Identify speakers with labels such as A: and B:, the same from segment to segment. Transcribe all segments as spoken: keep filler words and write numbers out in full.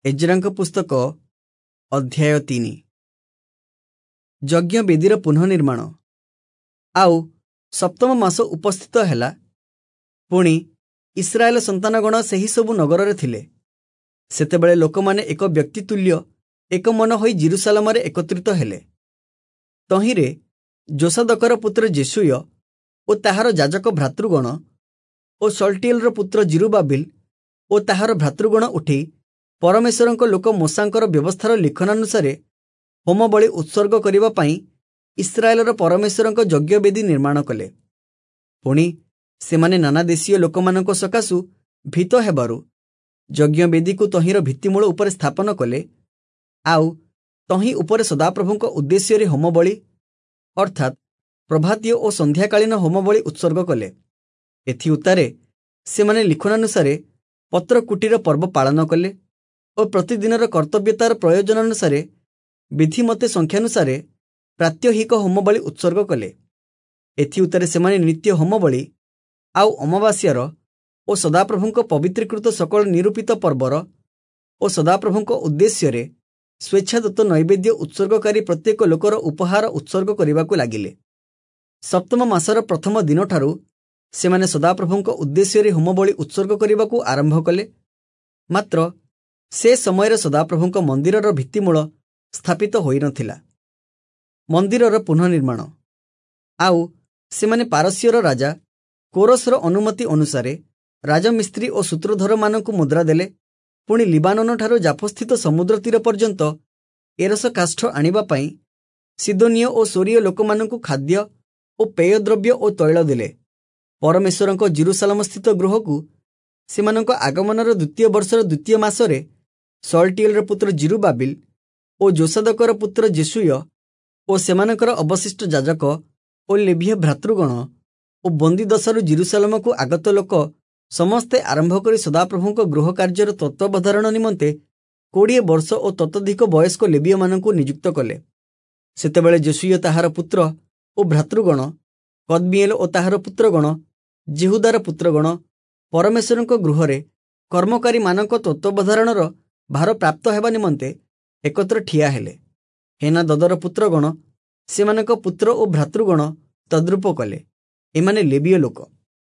A: ଏଜ୍ରାଙ୍କ ପୁସ୍ତକ ଅଧ୍ୟାୟ ତିନି। ଯଜ୍ଞ ବେଦୀର ପୁନଃନିର୍ମାଣ। ଆଉ ସପ୍ତମ ମାସ ଉପସ୍ଥିତ ହେଲା। ପୁଣି ଇସ୍ରାଏଲ ସନ୍ତାନଗଣ ସେହି ସବୁ ନଗରରେ ଥିଲେ। ସେତେବେଳେ ଲୋକମାନେ ଏକ ବ୍ୟକ୍ତି ତୁଲ୍ୟ ଏକ ମନ ହୋଇ ଜିରୁସାଲମରେ ଏକତ୍ରିତ ହେଲେ। ତହିଁରେ ଯୋସାଦକର ପୁତ୍ର ଯେଶୁୟ ଓ ତାହାର ଯାଜକ ଭ୍ରାତୃଗଣ ଓ ସଲ୍ଟିଏଲର ପୁତ୍ର ଜିରୁବାବିଲ ଓ ତାହାର ଭ୍ରାତୃଗଣ ଉଠି ପରମେଶ୍ୱରଙ୍କ ଲୋକ ମୋଶାଙ୍କର ବ୍ୟବସ୍ଥାର ଲିଖନାନୁସାରେ ହୋମବଳି ଉତ୍ସର୍ଗ କରିବା ପାଇଁ ଇସ୍ରାଏଲର ପରମେଶ୍ୱରଙ୍କ ଯଜ୍ଞବେଦୀ ନିର୍ମାଣ କଲେ। ପୁଣି ସେମାନେ ନାନା ଦେଶୀୟ ଲୋକମାନଙ୍କ ସକାଶୁ ଭୀତ ହେବାରୁ ଯଜ୍ଞବେଦୀକୁ ତହିଁର ଭିତ୍ତିମୂଳ ଉପରେ ସ୍ଥାପନ କଲେ। ଆଉ ତହିଁ ଉପରେ ସଦାପ୍ରଭୁଙ୍କ ଉଦ୍ଦେଶ୍ୟରେ ହୋମବଳି ଅର୍ଥାତ୍ ପ୍ରଭାତୀୟ ଓ ସନ୍ଧ୍ୟାକାଳୀନ ହୋମବଳି ଉତ୍ସର୍ଗ କଲେ। ଏଥି ଉତ୍ତାରେ ସେମାନେ ଲିଖନାନୁସାରେ ପତ୍ରକୁଟୀର ପର୍ବ ପାଳନ କଲେ ଓ ପ୍ରତିଦିନର କର୍ତ୍ତବ୍ୟତାର ପ୍ରୟୋଜନାନୁସାରେ ବିଧିମତେ ସଂଖ୍ୟାନୁସାରେ ପ୍ରାତ୍ୟହିକ ହୋମବଳି ଉତ୍ସର୍ଗ କଲେ। ଏଥି ଉତ୍ତାରେ ସେମାନେ ନିତ୍ୟ ହୋମବଳି ଆଉ ଅମାବାସ୍ୟାର ଓ ସଦାପ୍ରଭୁଙ୍କ ପବିତ୍ରୀକୃତ ସକଳ ନିରୂପିତ ପର୍ବର ଓ ସଦାପ୍ରଭୁଙ୍କ ଉଦ୍ଦେଶ୍ୟରେ ସ୍ୱେଚ୍ଛାଦତ୍ତ ନୈବେଦ୍ୟ ଉତ୍ସର୍ଗକାରୀ ପ୍ରତ୍ୟେକ ଲୋକର ଉପହାର ଉତ୍ସର୍ଗ କରିବାକୁ ଲାଗିଲେ। ସପ୍ତମ ମାସର ପ୍ରଥମ ଦିନଠାରୁ ସେମାନେ ସଦାପ୍ରଭୁଙ୍କ ଉଦ୍ଦେଶ୍ୟରେ ହୋମବଳି ଉତ୍ସର୍ଗ କରିବାକୁ ଆରମ୍ଭ କଲେ। ମାତ୍ର ସେ ସମୟରେ ସଦାପ୍ରଭୁଙ୍କ ମନ୍ଦିରର ଭିତ୍ତିମୂଳ ସ୍ଥାପିତ ହୋଇନଥିଲା। ମନ୍ଦିରର ପୁନଃନିର୍ମାଣ। ଆଉ ସେମାନେ ପାରସ୍ୟର ରାଜା କୋରସର ଅନୁମତି ଅନୁସାରେ ରାଜମିସ୍ତ୍ରୀ ଓ ସୂତ୍ରଧରମାନଙ୍କୁ ମୁଦ୍ରା ଦେଲେ। ପୁଣି ଲିବାନନଠାରୁ ଜାଫସ୍ଥିତ ସମୁଦ୍ର ତୀର ପର୍ଯ୍ୟନ୍ତ ଏରସ କାଷ୍ଠ ଆଣିବା ପାଇଁ ସିଦୋନୀୟ ଓ ସୋରୀୟ ଲୋକମାନଙ୍କୁ ଖାଦ୍ୟ ଓ ପେୟଦ୍ରବ୍ୟ ଓ ତୈଳ ଦେଲେ। ପରମେଶ୍ୱରଙ୍କ ଜିରୁସାଲମସ୍ଥିତ ଗୃହକୁ ସେମାନଙ୍କ ଆଗମନର ଦ୍ୱିତୀୟ ବର୍ଷର ଦ୍ୱିତୀୟ ମାସରେ ସଲ୍ଟିଏଲର ପୁତ୍ର ଜିରୁବାବିଲ ଓ ଯୋସାଦକର ପୁତ୍ର ଯେଶୁୟ ଓ ସେମାନଙ୍କର ଅବଶିଷ୍ଟ ଯାଜକ ଓ ଲେଭୀୟ ଭ୍ରାତୃଗଣ ଓ ବନ୍ଦୀଦଶାରୁ ଜିରୁସାଲମକୁ ଆଗତ ଲୋକ ସମସ୍ତେ ଆରମ୍ଭ କରି ସଦାପ୍ରଭୁଙ୍କ ଗୃହ କାର୍ଯ୍ୟର ତତ୍ତ୍ୱାବଧାରଣ ନିମନ୍ତେ କୋଡ଼ିଏ ବର୍ଷ ଓ ତତୋଧିକ ବୟସ୍କ ଲେବୀୟମାନଙ୍କୁ ନିଯୁକ୍ତ କଲେ। ସେତେବେଳେ ଯେଶୁୟ ତାହାର ପୁତ୍ର ଓ ଭ୍ରାତୃଗଣ କଦ୍ମିଏଲ ଓ ତାହାର ପୁତ୍ରଗଣ ଜେହୁଦାର ପୁତ୍ରଗଣ ପରମେଶ୍ୱରଙ୍କ ଗୃହରେ କର୍ମକାରୀମାନଙ୍କ ତତ୍ତ୍ୱାବଧାରଣର ଭାର ପ୍ରାପ୍ତ ହେବା ନିମନ୍ତେ ଏକତ୍ର ଠିଆ ହେଲେ। ହେନାଦଦର ପୁତ୍ରଗଣ ସେମାନଙ୍କ ପୁତ୍ର ଓ ଭ୍ରାତୃଗଣ ତଦ୍ରୂପ କଲେ। ଏମାନେ ଲେବୀୟ ଲୋକ।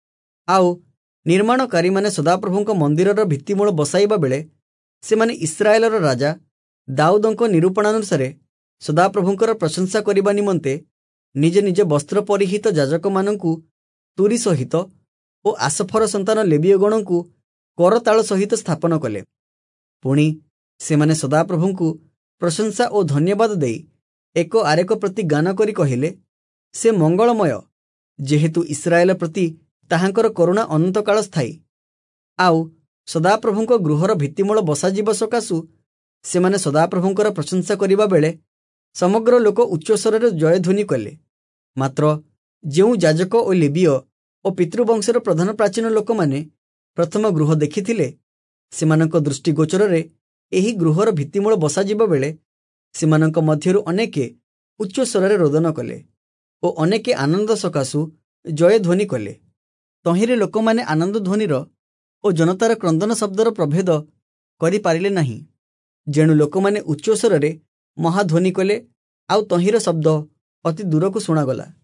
A: ଆଉ ନିର୍ମାଣକାରୀମାନେ ସଦାପ୍ରଭୁଙ୍କ ମନ୍ଦିରର ଭିତ୍ତିମୂଳ ବସାଇବା ବେଳେ ସେମାନେ ଇସ୍ରାଏଲର ରାଜା ଦାଉଦଙ୍କ ନିରୂପଣାନୁସାରେ ସଦାପ୍ରଭୁଙ୍କର ପ୍ରଶଂସା କରିବା ନିମନ୍ତେ ନିଜ ନିଜ ବସ୍ତ୍ର ପରିହିତ ଯାଜକମାନଙ୍କୁ ତୁରୀ ସହିତ ଓ ଆସଫର ସନ୍ତାନ ଲେବୀୟଗଣଙ୍କୁ କରତାଳ ସହିତ ସ୍ଥାପନ କଲେ। ପୁଣି ସେମାନେ ସଦାପ୍ରଭୁଙ୍କୁ ପ୍ରଶଂସା ଓ ଧନ୍ୟବାଦ ଦେଇ ଏକ ଆରେକ ପ୍ରତି ଗାନ କରି କହିଲେ, ସେ ମଙ୍ଗଳମୟ, ଯେହେତୁ ଇସ୍ରାଏଲ ପ୍ରତି ତାହାଙ୍କର କରୁଣା ଅନନ୍ତକାଳ ସ୍ଥାୟୀ। ଆଉ ସଦାପ୍ରଭୁଙ୍କ ଗୃହର ଭିତ୍ତିମୂଳ ବସାଯିବ ସକାଶୁ ସେମାନେ ସଦାପ୍ରଭୁଙ୍କର ପ୍ରଶଂସା କରିବା ବେଳେ ସମଗ୍ର ଲୋକ ଉଚ୍ଚସ୍ୱରରେ ଜୟଧ୍ୱନି କଲେ। ମାତ୍ର ଯେଉଁ ଯାଜକ ଓ ଲେବୀୟ ଓ ପିତୃବଂଶର ପ୍ରଧାନ ପ୍ରାଚୀନ ଲୋକମାନେ ପ୍ରଥମ ଗୃହ ଦେଖିଥିଲେ, ସେମାନଙ୍କ ଦୃଷ୍ଟିଗୋଚରରେ ଏହି ଗୃହର ଭିତ୍ତିମୂଳ ବସାଯିବା ବେଳେ ସେମାନଙ୍କ ମଧ୍ୟରୁ ଅନେକେ ଉଚ୍ଚସ୍ୱରରେ ରୋଦନ କଲେ ଓ ଅନେକେ ଆନନ୍ଦ ସକାଶୁ ଜୟଧ୍ୱନି କଲେ। ତହିଁରେ ଲୋକମାନେ ଆନନ୍ଦ ଧ୍ୱନିର ଓ ଜନତାର କ୍ରନ୍ଦନ ଶବ୍ଦର ପ୍ରଭେଦ କରିପାରିଲେ ନାହିଁ, ଯେଣୁ ଲୋକମାନେ ଉଚ୍ଚସ୍ୱରରେ ମହାଧ୍ୱନି କଲେ ଆଉ ତହିଁର ଶବ୍ଦ ଅତି ଦୂରକୁ ଶୁଣାଗଲା।